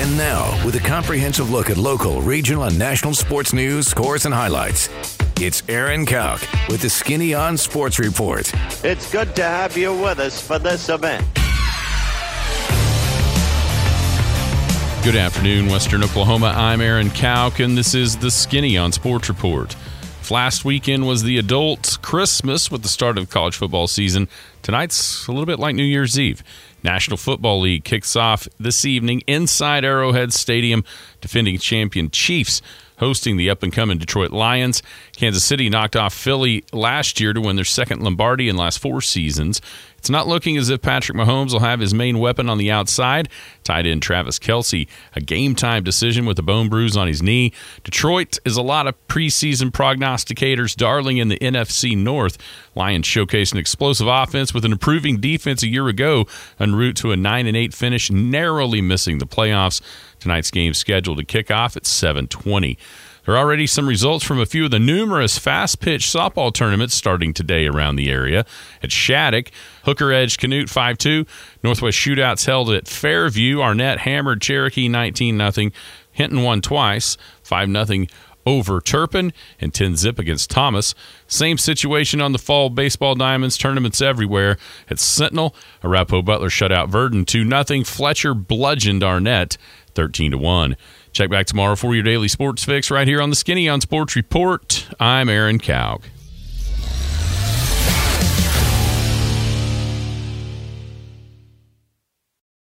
And now, with a comprehensive look at local, regional, and national sports news, scores, and highlights, it's Aaron Kauk with the Skinny on Sports Report. It's good to have you with us for this event. Good afternoon, Western Oklahoma. I'm Aaron Kauk, and this is the Skinny on Sports Report. Last weekend was the adult Christmas with the start of college football season. Tonight's a little bit like New Year's Eve. National Football League kicks off this evening inside Arrowhead Stadium. Defending champion Chiefs hosting the up-and-coming Detroit Lions. Kansas City knocked off Philly last year to win their second Lombardi in the last 4 seasons. It's not looking as if Patrick Mahomes will have his main weapon on the outside. Tight end Travis Kelce, a game-time decision with a bone bruise on his knee. Detroit is a lot of preseason prognosticators' darling in the NFC North. Lions showcased an explosive offense with an improving defense a year ago, en route to a 9-8 finish, narrowly missing the playoffs. Tonight's game scheduled to kick off at 7:20. There are already some results from a few of the numerous fast-pitch softball tournaments starting today around the area. At Shattuck, Hooker edged Canute 5-2. Northwest shootouts held at Fairview. Arnett hammered Cherokee 19-0. Hinton won twice, 5-0 over Turpin, and 10-zip against Thomas. Same situation on the fall baseball diamonds, tournaments everywhere. At Sentinel, Arapahoe Butler shut out Verdon 2-0. Fletcher bludgeoned Arnett 13-1. Check back tomorrow for your daily sports fix right here on the Skinny on Sports Report. I'm Aaron Kauk.